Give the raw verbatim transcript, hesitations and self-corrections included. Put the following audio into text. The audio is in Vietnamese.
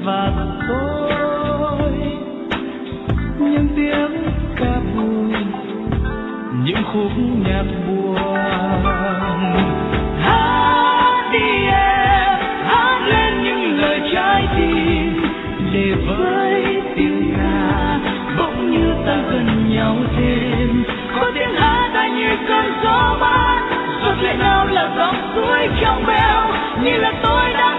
và tôi, những tiếng ca vui, những khúc nhạc buồn. Hát đi em, hát lên những lời trái tim, để với tiếng ca bỗng như ta gần nhau thêm. Có tiếng hát ta như cơn gió mát, rồi chuyện nào là dòng suối trong veo, như là tôi đang